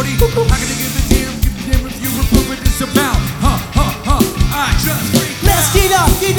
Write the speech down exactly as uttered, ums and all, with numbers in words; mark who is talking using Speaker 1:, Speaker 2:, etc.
Speaker 1: nobody. How can you give a damn, give a damn if you approve what it's about? Huh, huh, huh, I just freak out.
Speaker 2: Let's get up, get